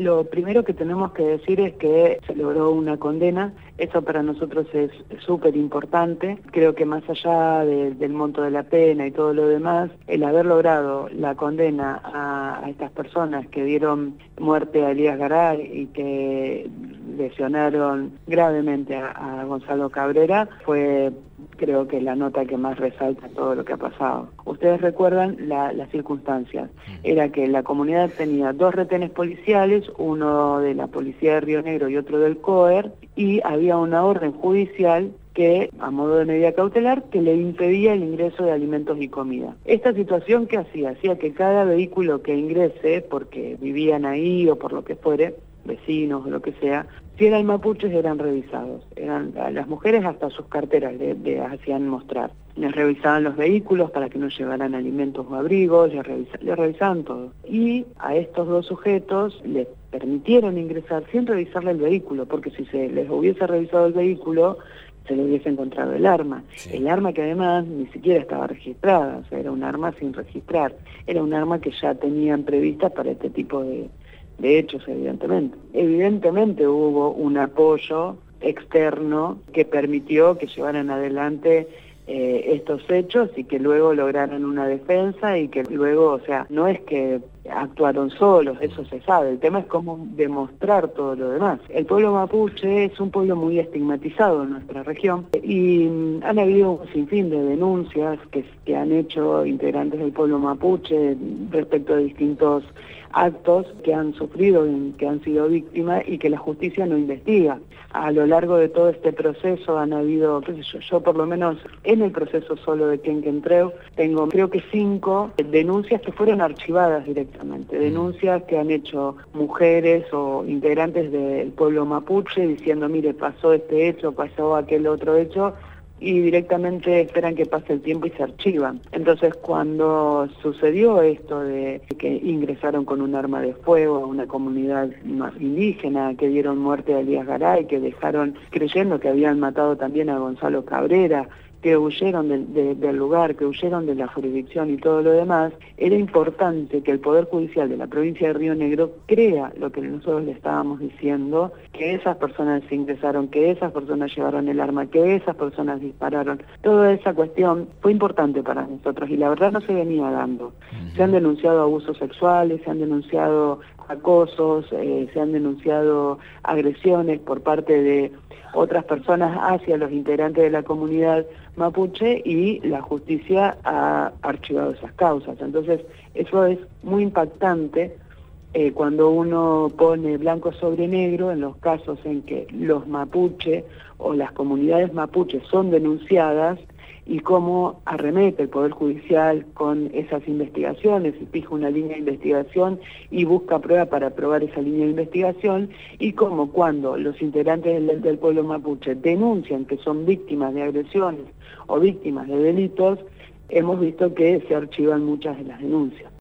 Lo primero que tenemos que decir es que se logró una condena. Eso para nosotros es súper importante. Creo que más allá del monto de la pena y todo lo demás, el haber logrado la condena a estas personas que dieron muerte a Elías Garay y que lesionaron gravemente a Gonzalo Cabrera fue, creo que, la nota que más resalta todo lo que ha pasado. Ustedes recuerdan las circunstancias. Era que la comunidad tenía 2 retenes policiales, uno de la policía de Río Negro y otro del COER, y había una orden judicial que, a modo de medida cautelar, que le impedía el ingreso de alimentos y comida. Esta situación, ¿qué hacía? Hacía que cada vehículo que ingrese, porque vivían ahí o por lo que fuere, vecinos o lo que sea, si eran mapuches eran revisados. Eran las mujeres hasta sus carteras le hacían mostrar. Les revisaban los vehículos para que no llevaran alimentos o abrigos, les revisaban todo. Y a estos 2 sujetos les permitieron ingresar sin revisarle el vehículo, porque si se les hubiese revisado el vehículo, se le hubiese encontrado el arma. Sí. El arma que además ni siquiera estaba registrada, o sea, era un arma sin registrar. Era un arma que ya tenían previstas para este tipo de hechos, evidentemente. Evidentemente hubo un apoyo externo que permitió que llevaran adelante estos hechos y que luego lograran una defensa y que luego, o sea, no es que actuaron solos, eso se sabe, el tema es cómo demostrar todo lo demás. El pueblo mapuche es un pueblo muy estigmatizado en nuestra región y han habido un sinfín de denuncias que han hecho integrantes del pueblo mapuche respecto de distintos actos que han sufrido, que han sido víctimas y que la justicia no investiga. A lo largo de todo este proceso han habido, qué sé yo por lo menos en el proceso solo de Quenquentreu, tengo creo que 5 denuncias que fueron archivadas directamente, denuncias que han hecho mujeres o integrantes del pueblo mapuche diciendo, mire, pasó este hecho, pasó aquel otro hecho, y directamente esperan que pase el tiempo y se archivan. Entonces, cuando sucedió esto de que ingresaron con un arma de fuego a una comunidad indígena, que dieron muerte a Elías Garay, que dejaron creyendo que habían matado también a Gonzalo Cabrera, que huyeron del lugar, que huyeron de la jurisdicción y todo lo demás, era importante que el Poder Judicial de la provincia de Río Negro crea lo que nosotros le estábamos diciendo, que esas personas ingresaron, que esas personas llevaron el arma, que esas personas dispararon. Toda esa cuestión fue importante para nosotros y la verdad no se venía dando. Se han denunciado abusos sexuales, se han denunciado acosos, se han denunciado agresiones por parte de otras personas hacia los integrantes de la comunidad mapuche y la justicia ha archivado esas causas. Entonces, eso es muy impactante cuando uno pone blanco sobre negro en los casos en que los mapuche o las comunidades mapuche son denunciadas y cómo arremete el Poder Judicial con esas investigaciones y fija una línea de investigación y busca prueba para probar esa línea de investigación, y cómo cuando los integrantes del pueblo mapuche denuncian que son víctimas de agresiones o víctimas de delitos, hemos visto que se archivan muchas de las denuncias.